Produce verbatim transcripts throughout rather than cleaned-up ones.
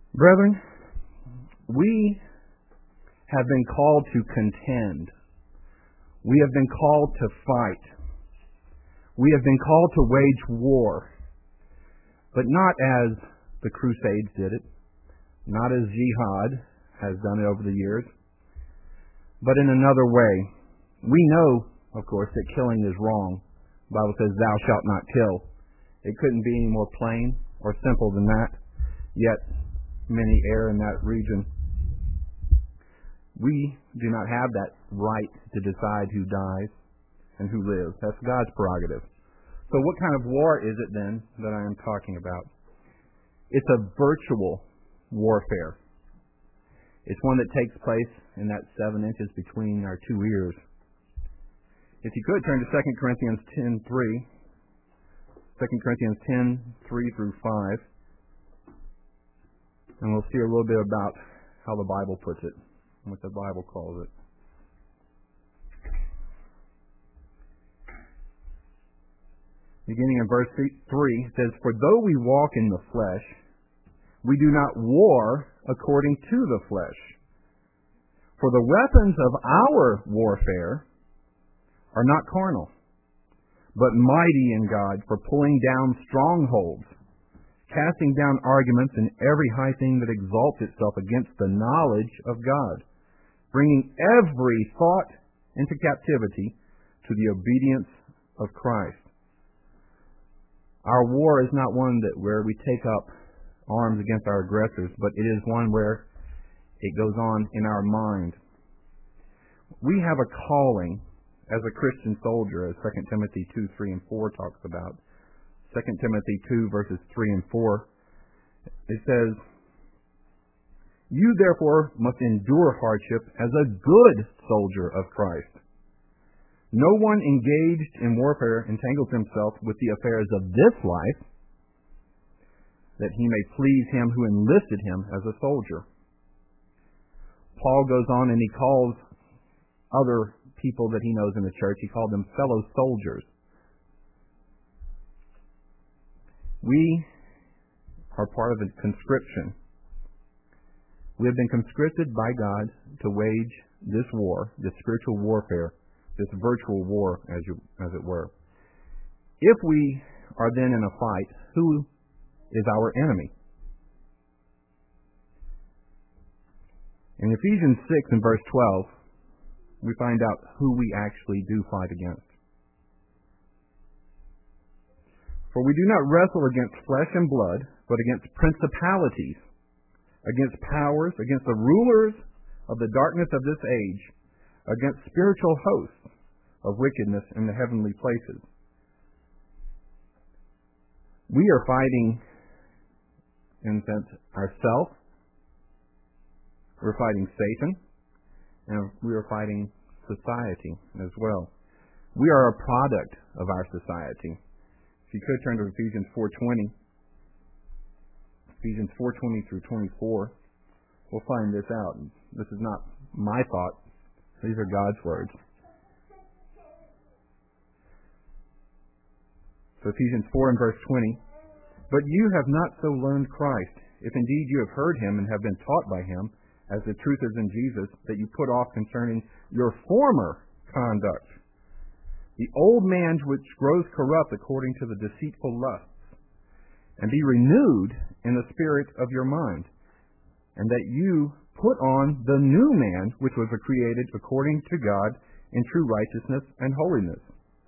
Brethren, we have been called to contend. We have been called to fight. We have been called to wage war, but not as the Crusades did it, not as jihad has done it over the years, but in another way. We know, of course, that killing is wrong. The Bible says, "Thou shalt not kill." It couldn't be any more plain or simple than that, yet many err in that region. We do not have that right to decide who dies and who lives. That's God's prerogative. So what kind of war is it then that I am talking about? It's a virtual warfare. It's one that takes place in that seven inches between our two ears. If you could turn to Second Corinthians ten three, Second Corinthians ten three through five, and we'll see a little bit about how the Bible puts it, what the Bible calls it. Beginning in verse three, it says, "For though we walk in the flesh, we do not war according to the flesh. For the weapons of our warfare are not carnal, but mighty in God for pulling down strongholds, casting down arguments and every high thing that exalts itself against the knowledge of God, bringing every thought into captivity to the obedience of Christ." Our war is not one that where we take up arms against our aggressors, but it is one where it goes on in our mind. We have a calling as a Christian soldier, as Second Timothy two, three, and four talks about. Second Timothy two, verses three and four. It says, "You therefore must endure hardship as a good soldier of Christ. No one engaged in warfare entangles himself with the affairs of this life, that he may please him who enlisted him as a soldier." Paul goes on and he calls other people that he knows in the church, he called them fellow soldiers. We are part of a conscription. We have been conscripted by God to wage this war, this spiritual warfare, this virtual war, as you, as it were. If we are then in a fight, who is our enemy? In Ephesians six and verse twelve, we find out who we actually do fight against. "For we do not wrestle against flesh and blood, but against principalities, against powers, against the rulers of the darkness of this age, against spiritual hosts of wickedness in the heavenly places." We are fighting, in a sense, ourselves. We're fighting Satan, and we are fighting society as well. We are a product of our society. If you could turn to Ephesians four twenty, Ephesians four twenty through twenty-four, we'll find this out. This is not my thought. These are God's words. So Ephesians four and verse twenty, "But you have not so learned Christ, if indeed you have heard him and have been taught by him, as the truth is in Jesus, that you put off concerning your former conduct the old man which grows corrupt according to the deceitful lusts, and be renewed in the spirit of your mind, and that you put on the new man which was created according to God in true righteousness and holiness."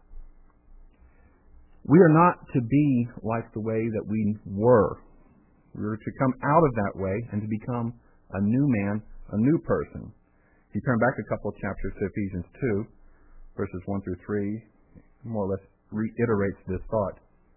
We are not to be like the way that we were. We are to come out of that way and to become a new man, a new person. If you turn back a couple of chapters to Ephesians two, verses one through three, more or less reiterates this thought.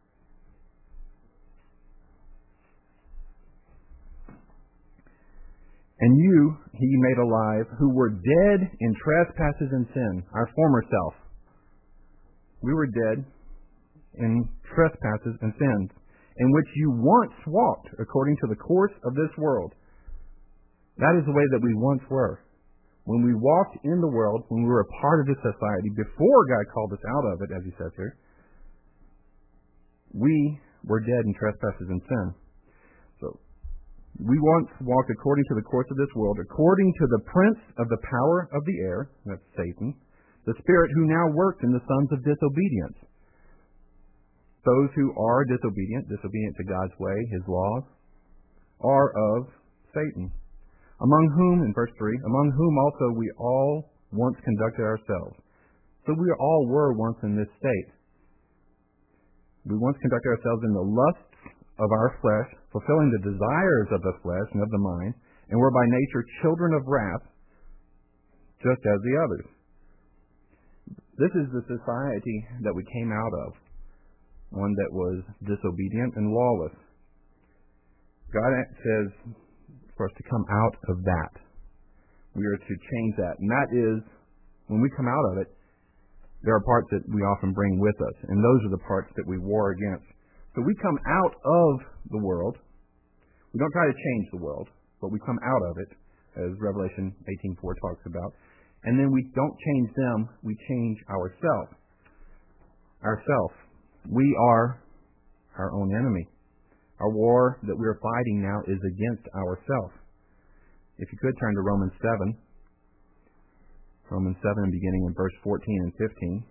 "And you he made alive, who were dead in trespasses and sin," our former self. We were dead in trespasses and sins, "in which you once walked according to the course of this world." That is the way that we once were. When we walked in the world, when we were a part of this society, before God called us out of it, as he says here, we were dead in trespasses and sin. So We once walked according to the course of this world, according to the prince of the power of the air, that's Satan, the spirit who now works in the sons of disobedience. Those who are disobedient, disobedient to God's way, His laws, are of Satan, among whom, in verse three, among whom also we all once conducted ourselves. So we all were once in this state. We once conducted ourselves in the lusts of our flesh, fulfilling the desires of the flesh and of the mind, and were by nature children of wrath, just as the others. This is the society that we came out of, one that was disobedient and lawless. God says for us to come out of that. We are to change that. And that is, when we come out of it, there are parts that we often bring with us, and those are the parts that we war against. So we come out of the world. We don't try to change the world, but we come out of it, as Revelation eighteen four talks about. And then we don't change them, we change ourselves. Ourselves. We are our own enemy. Our war that we are fighting now is against ourselves. If you could turn to Romans seven. Romans seven, beginning in verse fourteen and fifteen.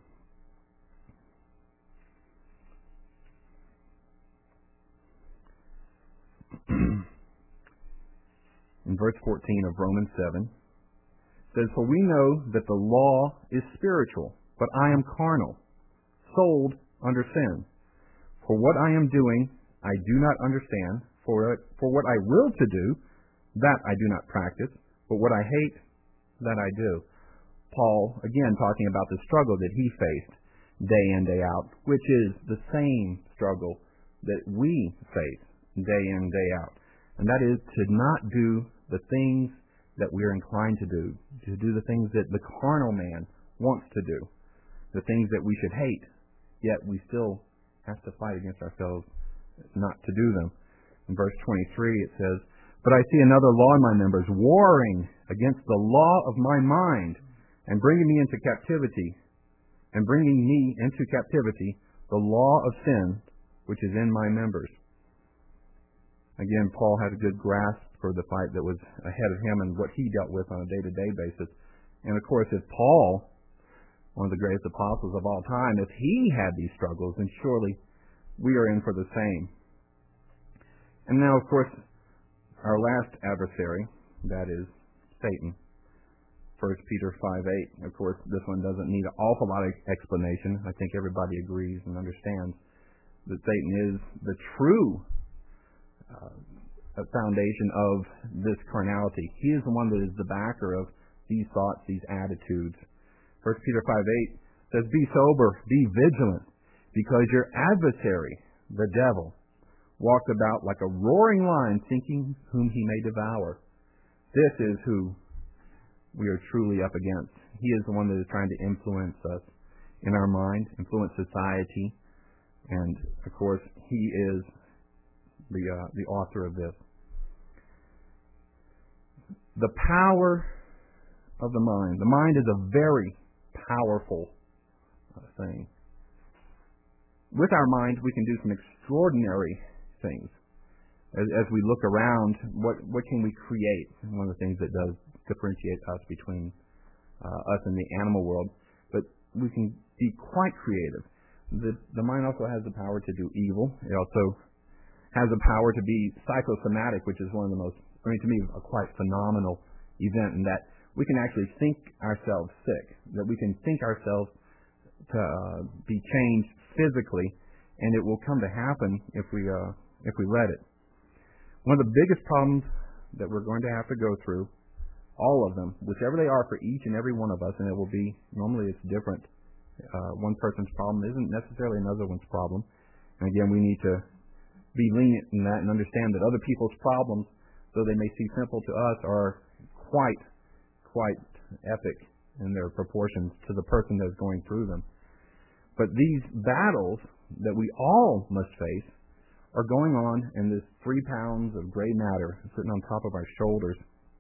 In verse fourteen of Romans seven, it says, "For we know that the law is spiritual, but I am carnal, sold under sin. For what I am doing, I do not understand. For, for what I will to do, that I do not practice. But what I hate, that I do." Paul, again, talking about the struggle that he faced day in, day out, which is the same struggle that we face day in, day out. And that is to not do the things that we are inclined to do, to do the things that the carnal man wants to do, the things that we should hate, yet we still have to fight against ourselves not to do them. In verse twenty-three it says, "But I see another law in my members, warring against the law of my mind, and bringing me into captivity, and bringing me into captivity the law of sin, which is in my members." Again, Paul had a good grasp for the fight that was ahead of him and what he dealt with on a day-to-day basis. And of course, if Paul, one of the greatest apostles of all time, if he had these struggles, then surely we are in for the same. And now, of course, our last adversary, that is Satan. First Peter five eight. Of course, this one doesn't need an awful lot of explanation. I think everybody agrees and understands that Satan is the true uh, foundation of this carnality. He is the one that is the backer of these thoughts, these attitudes. First Peter five eight says, "Be sober, be vigilant, because your adversary, the devil, walks about like a roaring lion, seeking whom he may devour." This is who we are truly up against. He is the one that is trying to influence us in our mind, influence society, and of course, he is the uh, the author of this. The power of the mind. The mind is a very powerful uh, thing. With our mind, we can do some extraordinary things. As, as we look around, what what can we create? One of the things that does differentiate us between uh, us and the animal world. But we can be quite creative. The, the mind also has the power to do evil. It also has the power to be psychosomatic, which is one of the most, I mean, to me, a quite phenomenal event in that we can actually think ourselves sick, that we can think ourselves to uh, be changed physically, and it will come to happen if we uh, if we let it. One of the biggest problems that we're going to have to go through, all of them, whichever they are for each and every one of us, and it will be, normally it's different. Uh, one person's problem isn't necessarily another one's problem. And again, we need to be lenient in that and understand that other people's problems, though they may seem simple to us, are quite, quite epic in their proportions to the person that's going through them. But these battles that we all must face are going on in this three pounds of gray matter sitting on top of our shoulders.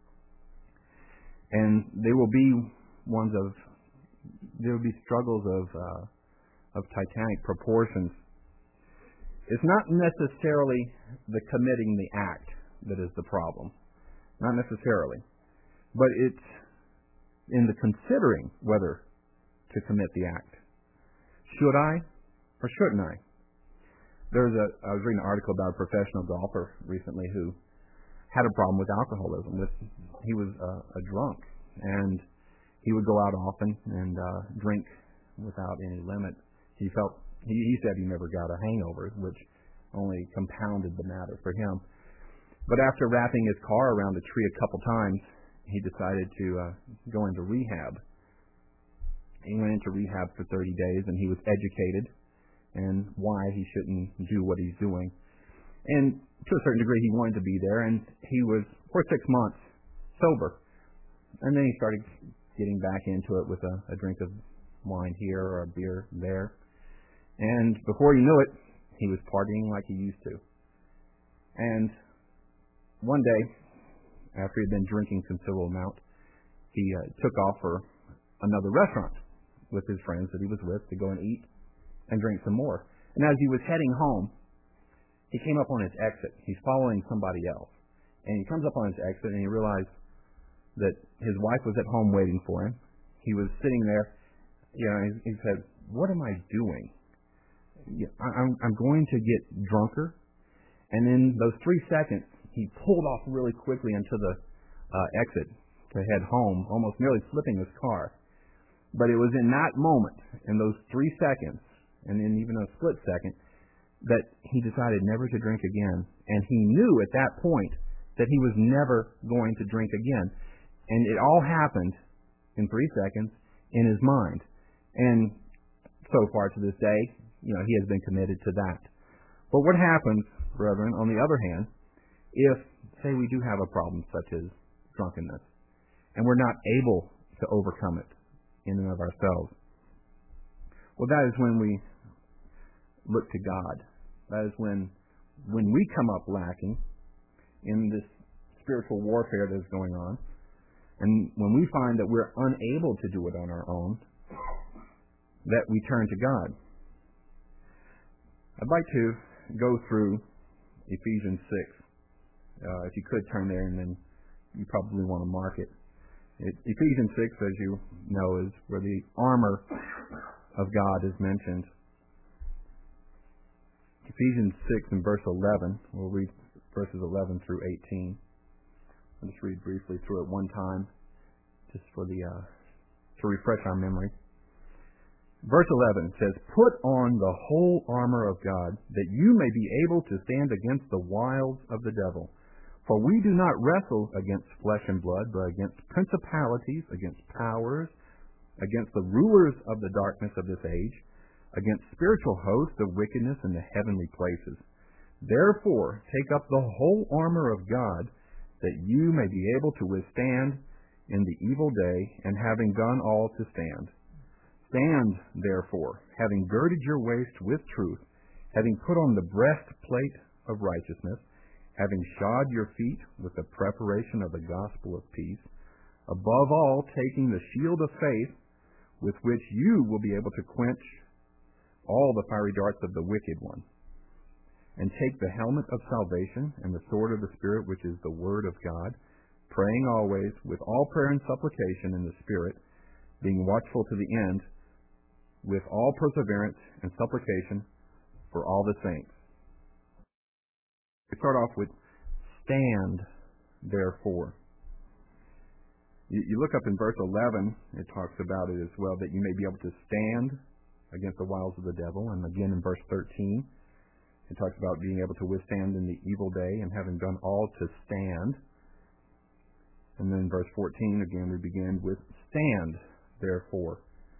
And they will be ones of, there will be struggles of, uh, of titanic proportions. It's not necessarily the committing the act that is the problem. Not necessarily. But it's in the considering whether to commit the act. Should I or shouldn't I? There's a, I was reading an article about a professional golfer recently who had a problem with alcoholism. With he was uh, a drunk, and he would go out often and uh, drink without any limit. He felt he, he said he never got a hangover, which only compounded the matter for him. But after wrapping his car around a tree a couple times, he decided to uh, go into rehab. He went into rehab for thirty days, and he was educated and why he shouldn't do what he's doing. And to a certain degree, he wanted to be there, and he was, for six months, sober. And then he started getting back into it with a, a drink of wine here or a beer there. And before you knew it, he was partying like he used to. And one day, after he had been drinking a considerable amount, he uh, took off for another restaurant with his friends that he was with to go and eat and drink some more. And as he was heading home, he came up on his exit. He's following somebody else. And he comes up on his exit and he realized that his wife was at home waiting for him. He was sitting there, you know, he, he said, "What am I doing? I'm, I'm going to get drunker." And in those three seconds, he pulled off really quickly into the uh, exit to head home, almost nearly flipping his car. But it was in that moment, in those three seconds, and in even a split second, that he decided never to drink again. And he knew at that point that he was never going to drink again. And it all happened in three seconds in his mind. And so far to this day, you know, he has been committed to that. But what happens, brethren, on the other hand, if, say, we do have a problem such as drunkenness, and we're not able to overcome it in and of ourselves? Well, that is when we look to God. That is when, when we come up lacking in this spiritual warfare that's going on, and when we find that we're unable to do it on our own, that we turn to God. I'd like to go through Ephesians six. Uh, if you could turn there, and then you probably want to mark it. it. Ephesians six, as you know, is where the armor of God is mentioned. Ephesians six and verse eleven. We'll read verses eleven through eighteen. I'll just read briefly through it one time, just for the uh, to refresh our memory. Verse eleven says, "Put on the whole armor of God, that you may be able to stand against the wiles of the devil. For we do not wrestle against flesh and blood, but against principalities, against powers, against the rulers of the darkness of this age, against spiritual hosts of wickedness in the heavenly places. Therefore, take up the whole armor of God, that you may be able to withstand in the evil day, and having done all to stand. Stand, therefore, having girded your waist with truth, having put on the breastplate of righteousness, having shod your feet with the preparation of the gospel of peace, above all, taking the shield of faith, with which you will be able to quench all the fiery darts of the wicked one. And take the helmet of salvation and the sword of the Spirit, which is the word of God, praying always with all prayer and supplication in the Spirit, being watchful to the end, with all perseverance and supplication for all the saints." We start off with "stand, therefore." You, you look up in verse eleven, it talks about it as well, that you may be able to stand against the wiles of the devil. And again in verse thirteen, it talks about being able to withstand in the evil day and having done all to stand. And then in verse fourteen, again, we begin with "stand, therefore."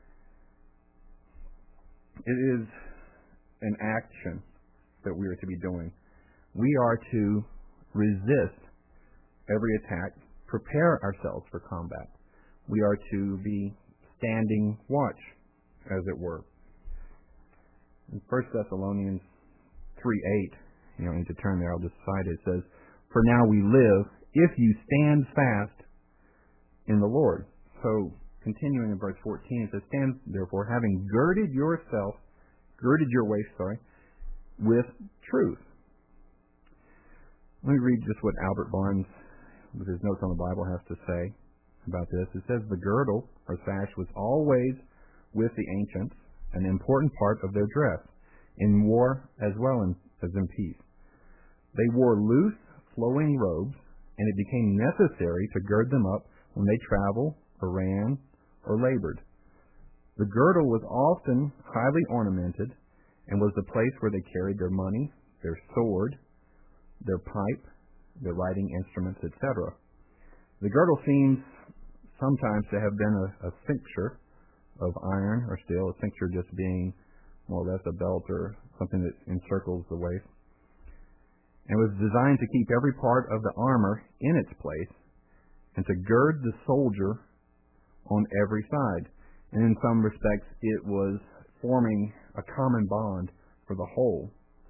It is an action that we are to be doing. We are to resist every attack, prepare ourselves for combat. We are to be standing watch, as it were. In First Thessalonians three eight, you don't need to turn there, I'll just cite it. It says, "For now we live, if you stand fast in the Lord." So, continuing in verse fourteen, it says, "Stand therefore, having girded yourself, girded your waist, sorry, with truth." Let me read just what Albert Barnes, with his notes on the Bible, has to say about this. It says, the girdle, or sash, was always with the ancients an important part of their dress, in war as well as in peace. They wore loose, flowing robes, and it became necessary to gird them up when they traveled, or ran, or labored. The girdle was often highly ornamented and was the place where they carried their money, their sword, their pipe, their writing instruments, et cetera. The girdle seems sometimes to have been a, a cincture of iron or steel, a cincture just being more or less a belt or something that encircles the waist. And was designed to keep every part of the armor in its place and to gird the soldier on every side. And in some respects, it was forming a common bond for the whole.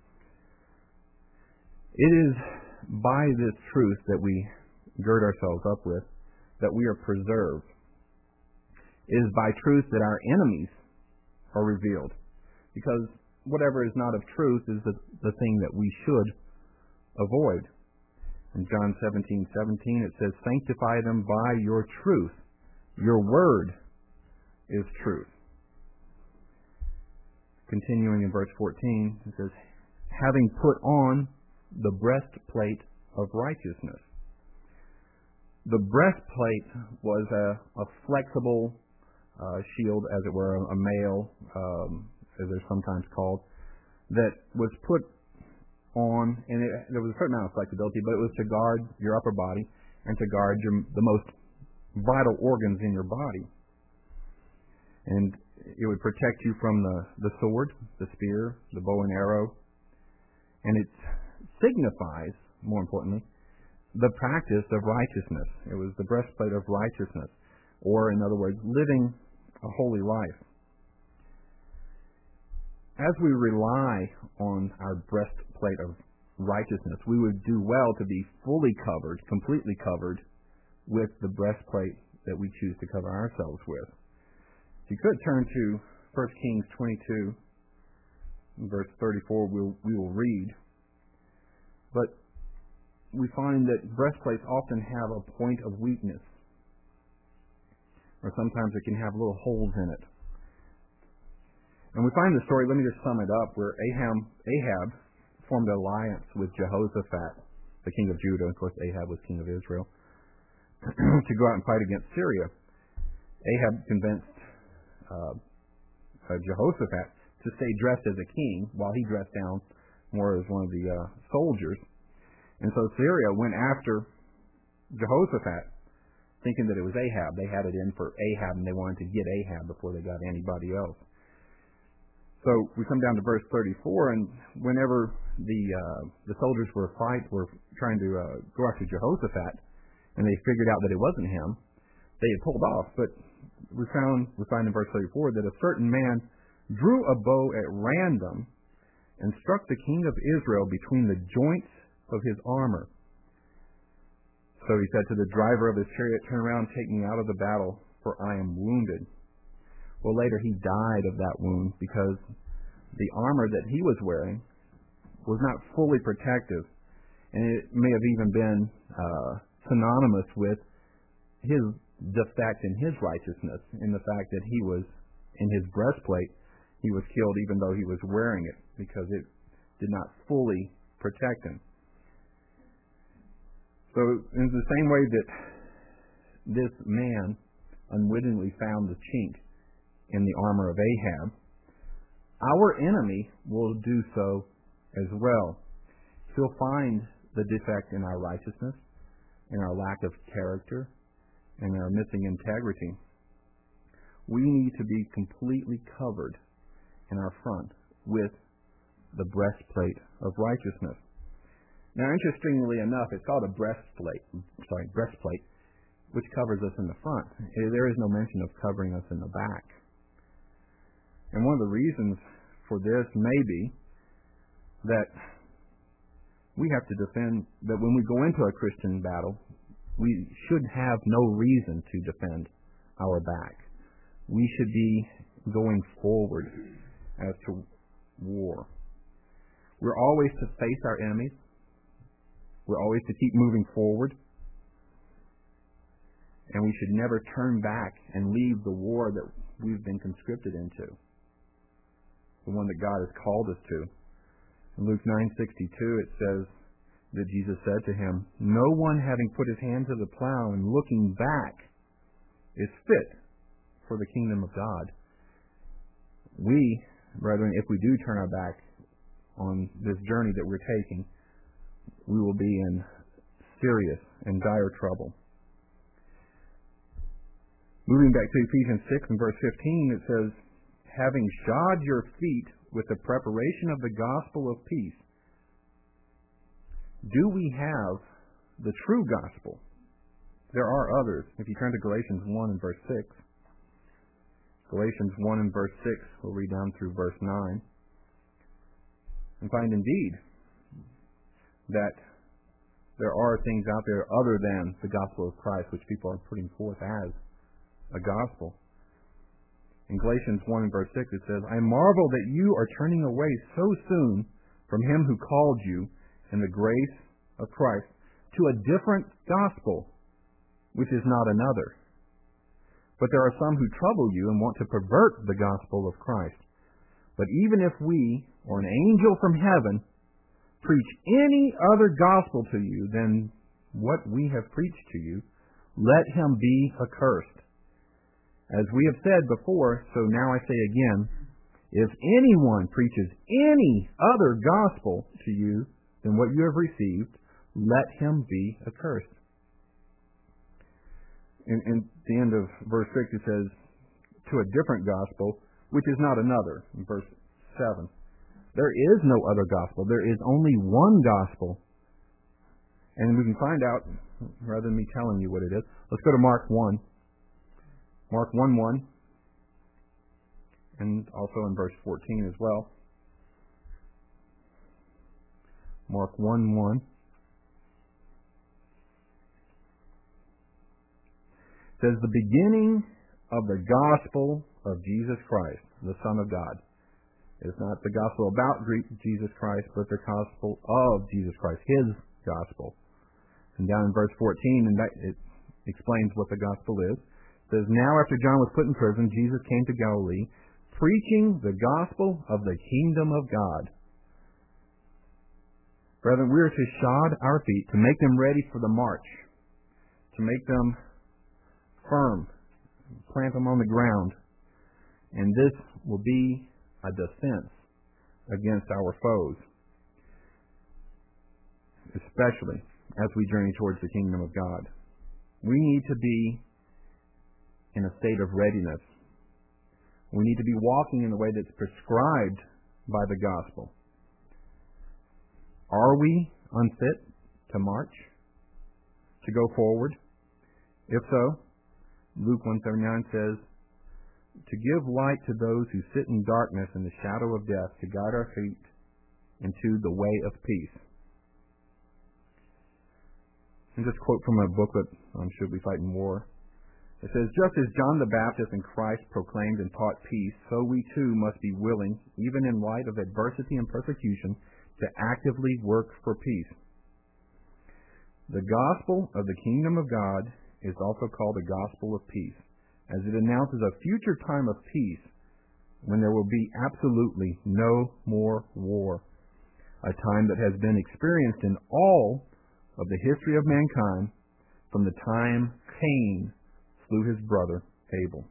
It is by this truth that we gird ourselves up with that we are preserved. It is by truth that our enemies are revealed. Because whatever is not of truth is the, the thing that we should avoid. In John seventeen seventeen it says, sanctify them by your truth. Your word is truth. Continuing in verse fourteen, it says, having put on the breastplate of righteousness. The breastplate was a, a flexible uh, shield, as it were, a mail, um, as they're sometimes called, that was put on, and it, there was a certain amount of flexibility, but it was to guard your upper body and to guard your, the most vital organs in your body. And it would protect you from the, the sword, the spear, the bow and arrow. And it signifies, more importantly, the practice of righteousness. It was the breastplate of righteousness, or in other words, living a holy life. As we rely on our breastplate of righteousness, we would do well to be fully covered, completely covered, with the breastplate that we choose to cover ourselves with. If you could turn to First Kings twenty-two, verse thirty-four, we'll, we will read. But we find that breastplates often have a point of weakness, or sometimes it can have little holes in it. And we find the story, let me just sum it up, where Ahab, Ahab formed an alliance with Jehoshaphat, the king of Judah. Of course, Ahab was king of Israel, to go out and fight against Syria. Ahab convinced uh, uh, Jehoshaphat to stay dressed as a king while he dressed down more as one of the uh, soldiers. And so Syria went after Jehoshaphat, thinking that it was Ahab. They had it in for Ahab, and they wanted to get Ahab before they got anybody else. So we come down to verse thirty-four, and whenever the uh, the soldiers were fight were trying to uh, go after Jehoshaphat, and they figured out that it wasn't him, they had pulled off. But we found we find in verse thirty-four that a certain man drew a bow at random and struck the king of Israel between the joints of his armor. So he said to the driver of his chariot, turn around, take me out of the battle, for I am wounded. Well, later he died of that wound because the armor that he was wearing was not fully protective, and it may have even been uh, synonymous with his defect in his righteousness, in the fact that he was, in his breastplate, he was killed even though he was wearing it, because it did not fully protect him. So in the same way that this man unwittingly found the chink in the armor of Ahab, our enemy will do so as well. He'll find the defect in our righteousness, in our lack of character, and our missing integrity. We need to be completely covered in our front with the breastplate of righteousness. Now, interestingly enough, it's called a breastplate, sorry, breastplate, which covers us in the front. There is no mention of covering us in the back. And one of the reasons for this may be that we have to defend, that when we go into a Christian battle, we should have no reason to defend our back. We should be going forward as to war. We're always to face our enemies. We're always to keep moving forward. And we should never turn back and leave the war that we've been conscripted into, the one that God has called us to. In Luke nine sixty-two, it says that Jesus said to him, "No one having put his hand to the plow and looking back is fit for the kingdom of God." We, brethren, if we do turn our back on this journey that we're taking, we will be in serious and dire trouble. Moving back to Ephesians six and verse fifteen, it says, "Having shod your feet with the preparation of the gospel of peace." Do we have the true gospel? There are others. If you turn to Galatians one and verse six, Galatians one and verse six, we'll read down through verse nine, and find indeed that there are things out there other than the gospel of Christ which people are putting forth as a gospel. In Galatians one and verse six it says, "I marvel that you are turning away so soon from him who called you in the grace of Christ to a different gospel, which is not another. But there are some who trouble you and want to pervert the gospel of Christ. But even if we, or an angel from heaven, preach any other gospel to you than what we have preached to you, let him be accursed. As we have said before, so now I say again, if anyone preaches any other gospel to you than what you have received, let him be accursed." In, in the end of verse six it says, "to a different gospel, which is not another." In verse seven, there is no other gospel. There is only one gospel. And we can find out, rather than me telling you what it is, let's go to Mark one. Mark one one, and also in verse fourteen as well. Mark one one. It says, "The beginning of the gospel of Jesus Christ, the Son of God." It's not the gospel about Jesus Christ, but the gospel of Jesus Christ, his gospel. And down in verse fourteen, and that it explains what the gospel is. It says, "Now after John was put in prison, Jesus came to Galilee, preaching the gospel of the kingdom of God." Brethren, we are to shod our feet, to make them ready for the march, to make them firm, plant them on the ground. And this will be a defense against our foes, especially as we journey towards the kingdom of God. We need to be in a state of readiness. We need to be walking in the way that's prescribed by the gospel. Are we unfit to march, to go forward? If so, Luke one seventy-nine says, "To give light to those who sit in darkness and the shadow of death, to guide our feet into the way of peace." And just quote from a booklet on Should We Fight in War? It says, "Just as John the Baptist and Christ proclaimed and taught peace, so we too must be willing, even in light of adversity and persecution, to actively work for peace." The gospel of the kingdom of God is also called the gospel of peace, as it announces a future time of peace when there will be absolutely no more war, a time that has been experienced in all of the history of mankind from the time Cain slew his brother Abel.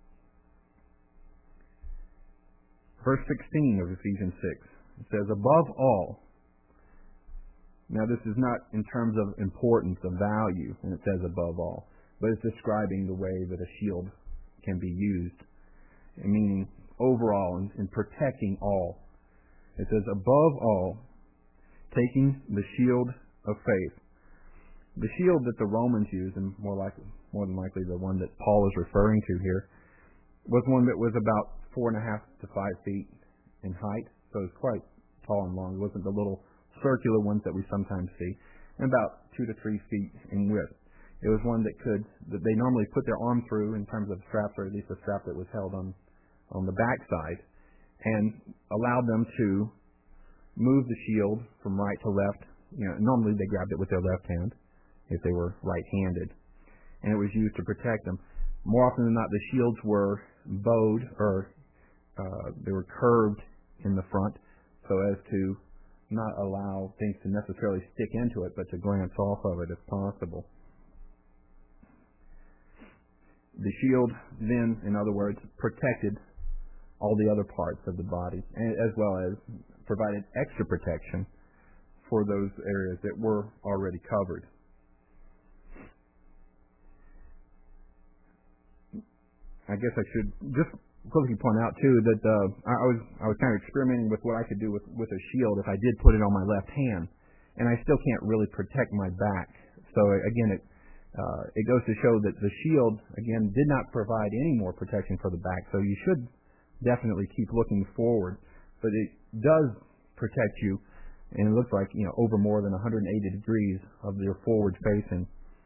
Verse sixteen of Ephesians six, it says, "Above all," now this is not in terms of importance, of value, and it says above all, but it's describing the way that a shield can be used, meaning overall and, and protecting all. It says, "Above all, taking the shield of faith." The shield that the Romans used, and more likely, more than likely the one that Paul is referring to here, was one that was about four and a half to five feet in height, so it was quite tall and long. It wasn't the little circular ones that we sometimes see, and about two to three feet in width. It was one that could, that they normally put their arm through in terms of straps, or at least a strap that was held on, on the backside, and allowed them to move the shield from right to left you know, normally they grabbed it with their left hand if they were right-handed, and it was used to protect them. More often than not, the shields were bowed or uh, they were curved in the front so as to not allow things to necessarily stick into it, but to glance off of it if possible. The shield then, in other words, protected all the other parts of the body, as well as provided extra protection for those areas that were already covered. I guess I should just quickly point out too that uh, I was I was kind of experimenting with what I could do with, with a shield if I did put it on my left hand, and I still can't really protect my back. So again, it uh, it goes to show that the shield again did not provide any more protection for the back. So you should definitely keep looking forward, but it does protect you, and it looks like you know over more than one hundred eighty degrees of your forward facing.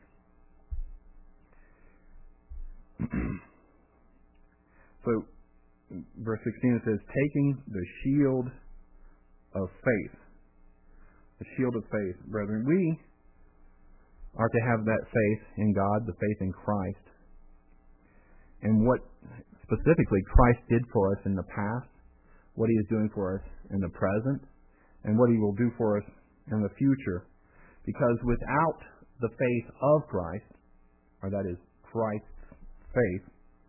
So, verse sixteen, it says, taking the shield of faith. The shield of faith, brethren. We are to have that faith in God, the faith in Christ. And what specifically Christ did for us in the past, what He is doing for us in the present, and what He will do for us in the future. Because without the faith of Christ, or that is Christ's faith,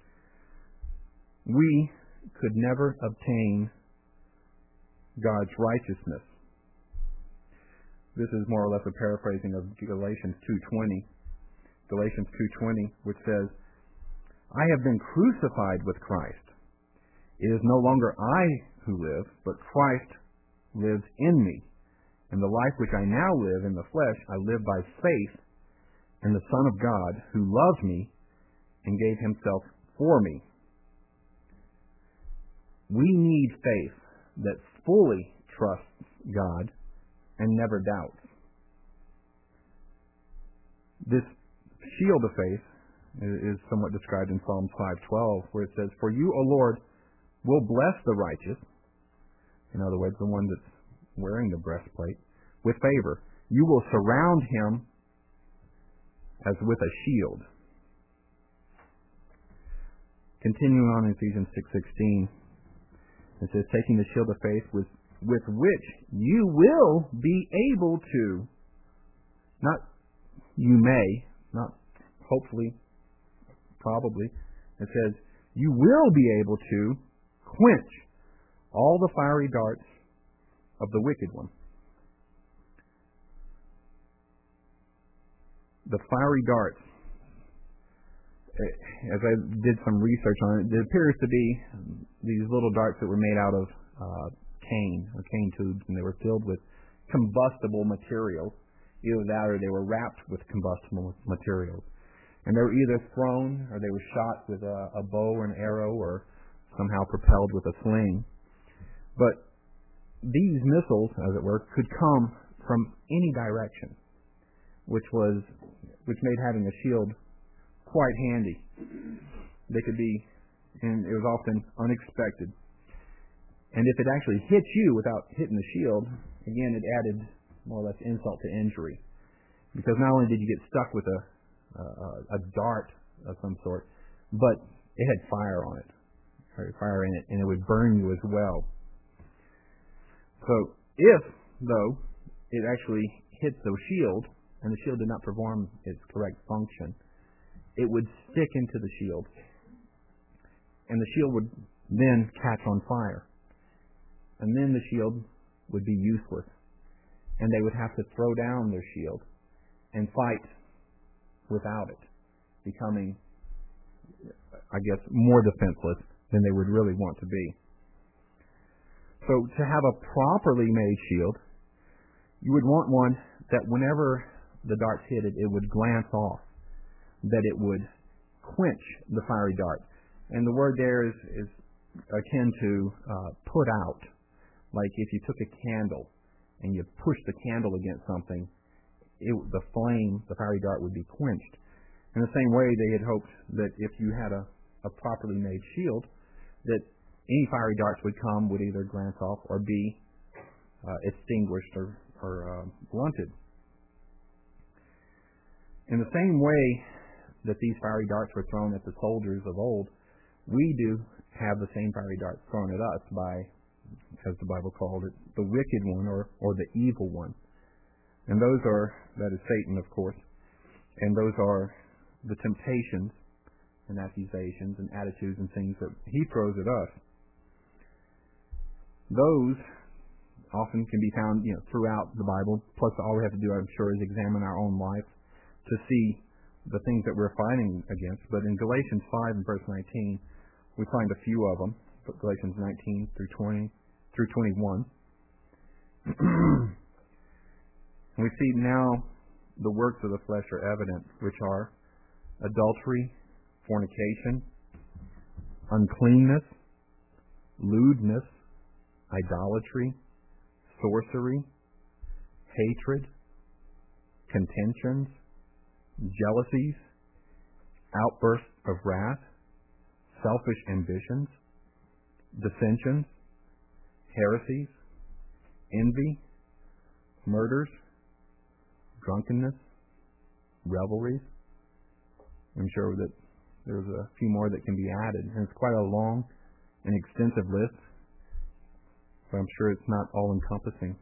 we could never obtain God's righteousness. This is more or less a paraphrasing of Galatians two twenty. Galatians two twenty, which says, I have been crucified with Christ. It is no longer I who live, but Christ lives in me. And the life which I now live in the flesh, I live by faith in the Son of God, who loved me and gave Himself for me. We need faith that fully trusts God and never doubts. This shield of faith is somewhat described in Psalm five twelve, where it says, For you, O Lord, will bless the righteous, in other words, the one that's wearing the breastplate, with favor. You will surround him as with a shield. Continuing on in Ephesians six sixteen, it says, taking the shield of faith with, with which you will be able to, not you may, not hopefully, probably, it says, you will be able to quench all the fiery darts of the wicked one. The fiery darts, as I did some research on it, it appears to be these little darts that were made out of uh, cane, or cane tubes, and they were filled with combustible materials. Either that or they were wrapped with combustible materials. And they were either thrown or they were shot with a, a bow or an arrow or somehow propelled with a sling. But these missiles, as it were, could come from any direction, which was which made having a shield quite handy. They could be, and it was often unexpected. And if it actually hit you without hitting the shield, again, it added more or less insult to injury. Because not only did you get stuck with a, a, a dart of some sort, but it had fire on it, or fire in it, and it would burn you as well. So if, though, it actually hit the shield, and the shield did not perform its correct function, it would stick into the shield. And the shield would then catch on fire. And then the shield would be useless. And they would have to throw down their shield and fight without it, becoming, I guess, more defenseless than they would really want to be. So to have a properly made shield, you would want one that whenever the darts hit it, it would glance off, that it would quench the fiery dart. And the word there is, is akin to uh, put out. Like if you took a candle and you pushed the candle against something, it, the flame, the fiery dart would be quenched. In the same way, they had hoped that if you had a, a properly made shield, that any fiery darts would come, would either glance off or be uh, extinguished or or uh, blunted. In the same way that these fiery darts were thrown at the soldiers of old, we do have the same fiery darts thrown at us by, as the Bible called it, the wicked one, or, or the evil one. And those are, that is Satan, of course, and those are the temptations and accusations and attitudes and things that he throws at us. Those often can be found, you know, throughout the Bible. Plus, all we have to do, I'm sure, is examine our own life to see the things that we're fighting against. But in Galatians five and verse nineteen, we find a few of them. Galatians nineteen through twenty through twenty-one. And we see now the works of the flesh are evident, which are adultery, fornication, uncleanness, lewdness, idolatry, sorcery, hatred, contentions, jealousies, outbursts of wrath, selfish ambitions, dissensions, heresies, envy, murders, drunkenness, revelries. I'm sure that there's a few more that can be added, and it's quite a long and extensive list, but I'm sure it's not all-encompassing.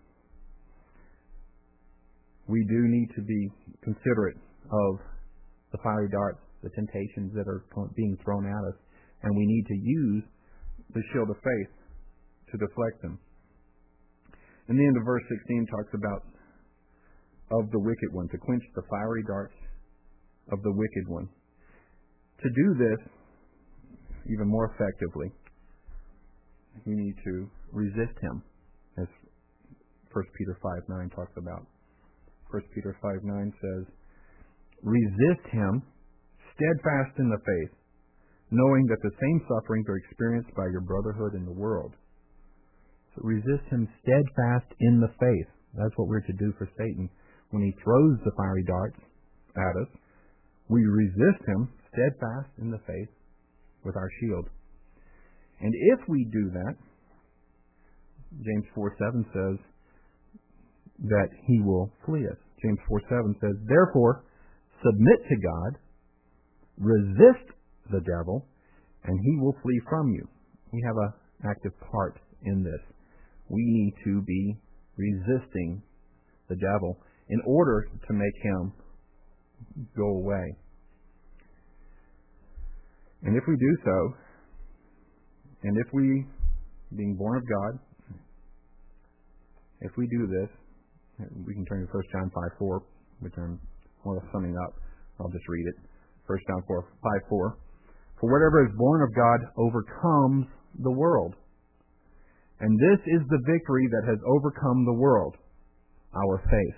We do need to be considerate of the fiery darts, the temptations that are being thrown at us, and we need to use the shield of faith to deflect them. And the end of verse sixteen talks about of the wicked one, to quench the fiery darts of the wicked one. To do this even more effectively, we need to resist him, as First Peter five nine talks about. First Peter five nine says, resist him, steadfast in the faith, knowing that the same sufferings are experienced by your brotherhood in the world. So resist him steadfast in the faith. That's what we're to do for Satan. When he throws the fiery darts at us, we resist him steadfast in the faith with our shield. And if we do that, James four seven says that he will flee us. James four seven says, therefore, submit to God, resist the devil, and he will flee from you. We have an active part in this. We need to be resisting the devil in order to make him go away. And if we do so, and if we, being born of God, if we do this, we can turn to First John five four, which I'm more or less summing up. I'll just read it. First John five four. For whatever is born of God overcomes the world. And this is the victory that has overcome the world, our faith.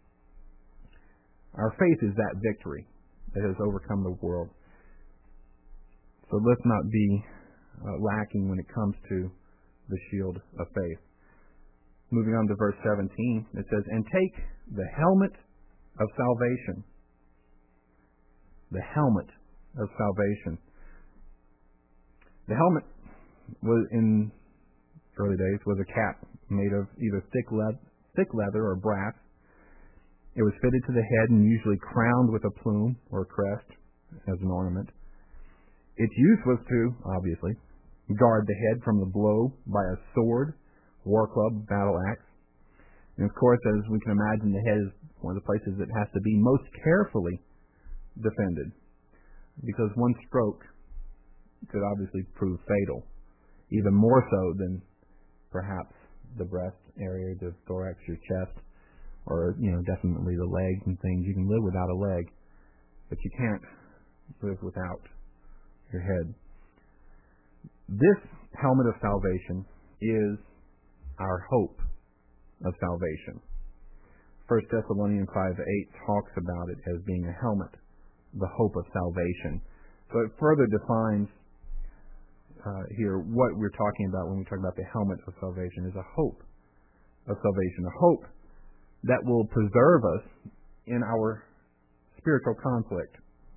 Our faith is that victory that has overcome the world. So let's not be uh, lacking when it comes to the shield of faith. Moving on to verse seventeen, it says, and take the helmet of salvation. The helmet of salvation. The helmet was in early days was a cap made of either thick, le- thick leather or brass. It was fitted to the head and usually crowned with a plume or a crest as an ornament. Its use was to, obviously, guard the head from the blow by a sword, war club, battle axe. And of course, as we can imagine, the head is one of the places that has to be most carefully defended, because one stroke could obviously prove fatal, even more so than perhaps the breast area, the thorax, your chest, or, you know, definitely the legs and things. You can live without a leg, but you can't live without your head. This helmet of salvation is our hope of salvation. First Thessalonians five eight talks about it as being a helmet, the hope of salvation. So it further defines uh, here what we're talking about when we talk about the helmet of salvation is a hope of salvation, a hope that will preserve us in our spiritual conflict.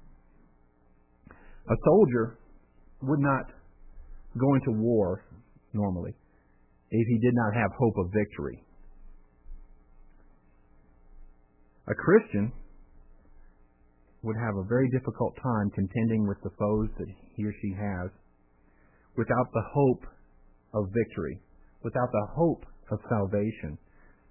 A soldier would not go into war normally if he did not have hope of victory. A Christian would have a very difficult time contending with the foes that he or she has without the hope of victory, without the hope of salvation.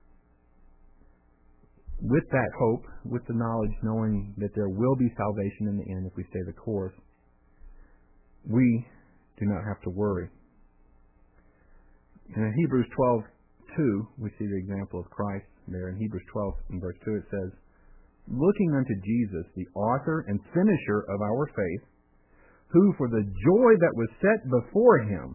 With that hope, with the knowledge, knowing that there will be salvation in the end if we stay the course, we do not have to worry. And in Hebrews twelve two, we see the example of Christ there. In Hebrews twelve and verse two, it says, "Looking unto Jesus, the author and finisher of our faith, who for the joy that was set before him,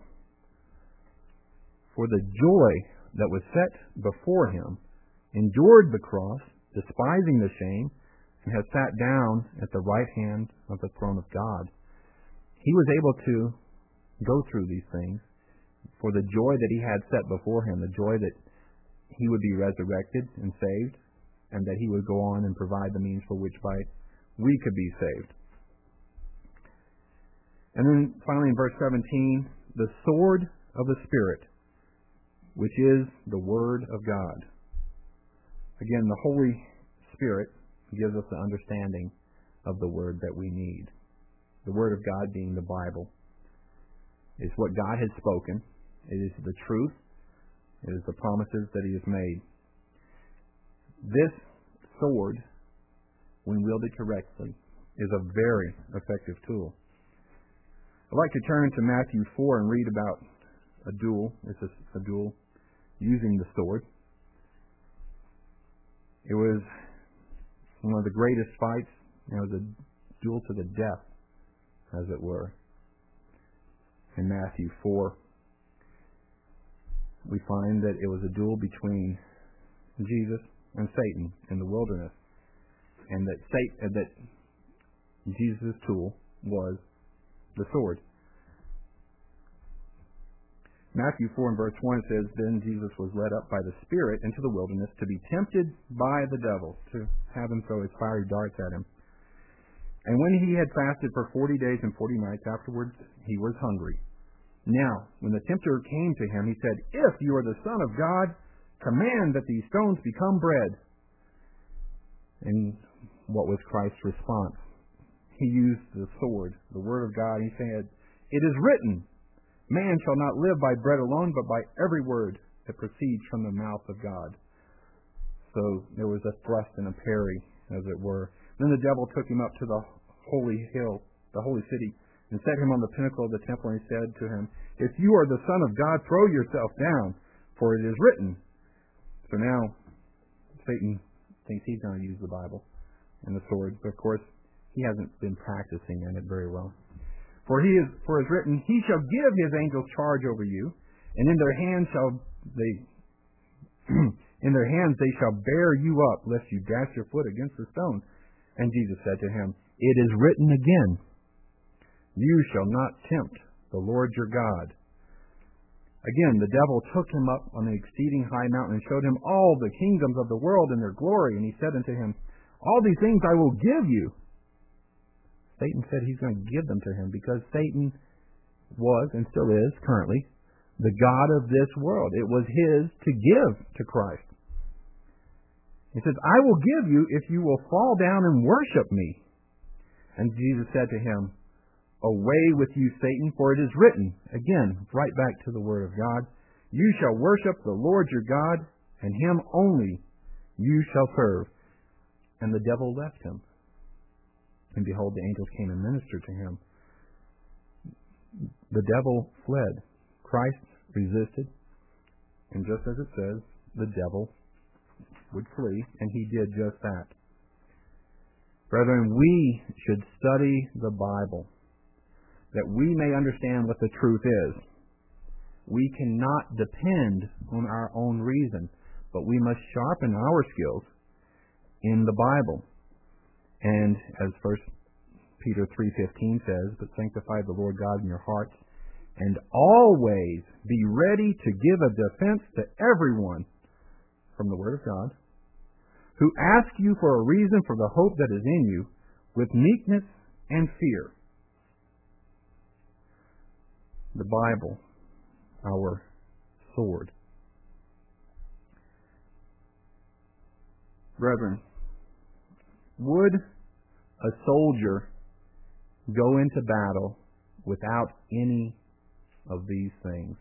for the joy that was set before him, endured the cross, despising the shame, and has sat down at the right hand of the throne of God." He was able to go through these things for the joy that he had set before him, the joy that he would be resurrected and saved, and that he would go on and provide the means for which by we could be saved. And then finally in verse seventeen, the sword of the Spirit, which is the Word of God. Again, the Holy Spirit gives us the understanding of the Word that we need. The Word of God being the Bible. It's what God has spoken. It is the truth. It is the promises that He has made. This sword, when wielded correctly, is a very effective tool. I'd like to turn to Matthew four and read about a duel. It's a, a duel using the sword. It was one of the greatest fights. It was a duel to the death, as it were. In Matthew four, we find that it was a duel between Jesus and Satan in the wilderness, and that Satan, that Jesus' tool was the sword. Matthew four and verse one says, "Then Jesus was led up by the Spirit into the wilderness to be tempted by the devil, to have him throw his fiery darts at him. And when he had fasted for forty days and forty nights, afterwards he was hungry. Now, when the tempter came to him, he said, 'If you are the Son of God, command that these stones become bread.'" And what was Christ's response? He used the sword, the Word of God. He said, "It is written, man shall not live by bread alone, but by every word that proceeds from the mouth of God." So there was a thrust and a parry, as it were. Then the devil took him up to the holy hill, the holy city, and set him on the pinnacle of the temple, and he said to him, "If you are the Son of God, throw yourself down, for it is written." So now Satan thinks he's going to use the Bible and the sword, but of course he hasn't been practicing in it very well. For he is, for it is written, "He shall give his angels charge over you, and in their hands shall they, in their hands they shall bear you up, lest you dash your foot against the stone." And Jesus said to him, "It is written again, you shall not tempt the Lord your God." Again, the devil took him up on an exceeding high mountain and showed him all the kingdoms of the world and their glory. And he said unto him, "All these things I will give you." Satan said he's going to give them to him because Satan was, and still is currently, the god of this world. It was his to give to Christ. He says, "I will give you if you will fall down and worship me." And Jesus said to him, "Away with you, Satan, for it is written," again, right back to the Word of God, "You shall worship the Lord your God, and Him only you shall serve." And the devil left him. And behold, the angels came and ministered to him. The devil fled. Christ resisted. And just as it says, the devil would flee, and he did just that. Brethren, we should study the Bible, that we may understand what the truth is. We cannot depend on our own reason, but we must sharpen our skills in the Bible. And as First Peter three fifteen says, "But sanctify the Lord God in your hearts, and always be ready to give a defense to everyone," from the Word of God, "who ask you for a reason for the hope that is in you, with meekness and fear." The Bible, our sword. Brethren, Would a soldier go into battle without any of these things?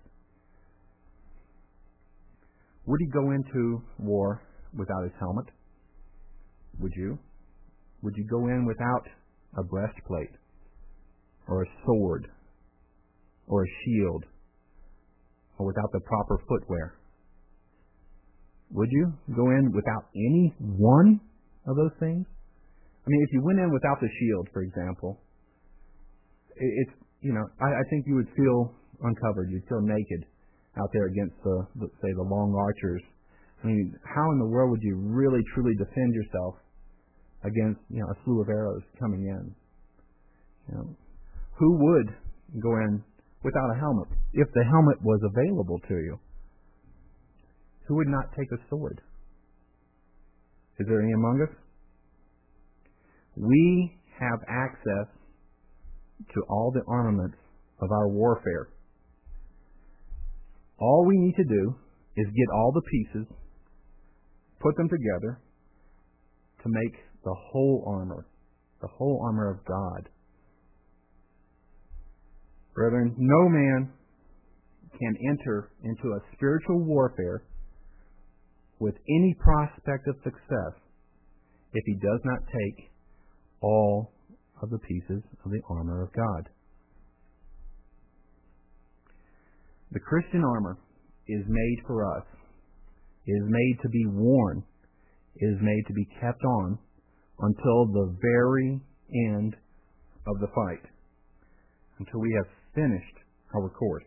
Would he go into war without his helmet? Would you? Would you go in without a breastplate or a sword or a shield or without the proper footwear? Would you go in without any one of those things? I mean, if you went in without the shield, for example, it's, you know, I, I think you would feel uncovered. You'd feel naked out there against the, the, say, the long archers. I mean, how in the world would you really, truly defend yourself against, you know, a slew of arrows coming in? You know, who would go in without a helmet if the helmet was available to you? Who would not take a sword? Is there any among us? We have access to all the armaments of our warfare. All we need to do is get all the pieces, put them together to make the whole armor, the whole armor of God. Brethren, no man can enter into a spiritual warfare with any prospect of success if he does not take all of the pieces of the armor of God. The Christian armor is made for us. It is made to be worn. It is made to be kept on until the very end of the fight, until we have finished our course.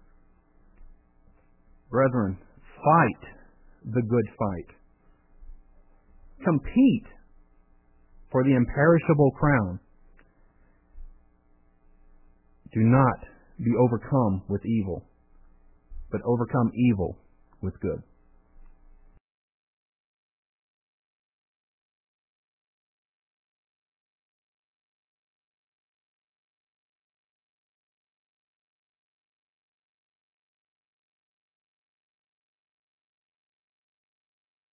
Brethren, fight the good fight. Compete for the imperishable crown. Do not be overcome with evil, but overcome evil with good.